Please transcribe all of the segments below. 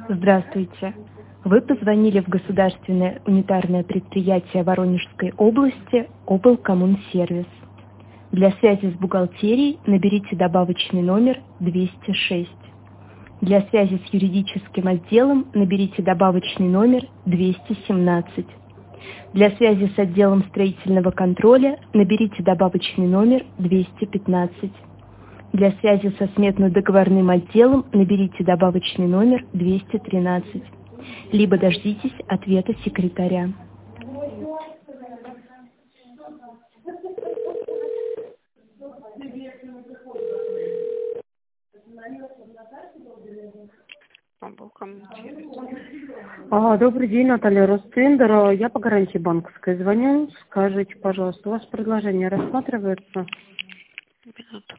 Здравствуйте. Вы позвонили в государственное унитарное предприятие Воронежской области облкоммунсервис. Для связи с бухгалтерией наберите добавочный номер 206. Для связи с юридическим отделом наберите добавочный номер 217. Для связи с отделом строительного контроля наберите добавочный номер 215. Для связи со сметно-договорным отделом наберите добавочный номер 213. Либо дождитесь ответа секретаря. Добрый день, Наталья Ростендер. Я по гарантии банковской звоню. Скажите, пожалуйста, у вас предложение рассматривается? Минуту.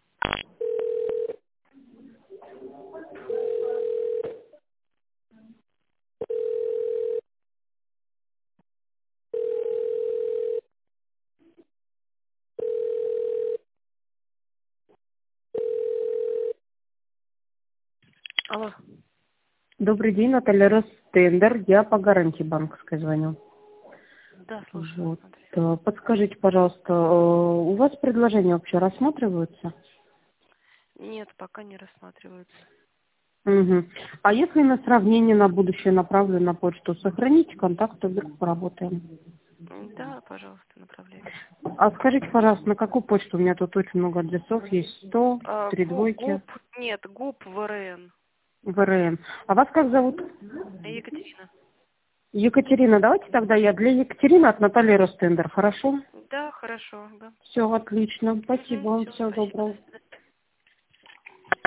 Алло. Добрый день, Наталья Ростендер. Я по гарантии банковской звоню. Да, слушаю. Подскажите, пожалуйста, у вас предложения вообще рассматриваются? Нет, пока не рассматриваются. Угу. А если на сравнение на будущее направлю на почту, сохраните контакт, вдруг поработаем. Да, пожалуйста, направляйте. А скажите, пожалуйста, на какую почту? У меня тут очень много адресов. Есть 100, 3 двойки. ГУП ВРН. ВРН. А вас как зовут? Екатерина. Екатерина. Давайте тогда я для Екатерины от Натальи Ростендер. Хорошо? Да, хорошо, да. Все, отлично. Спасибо вам. Всего доброго.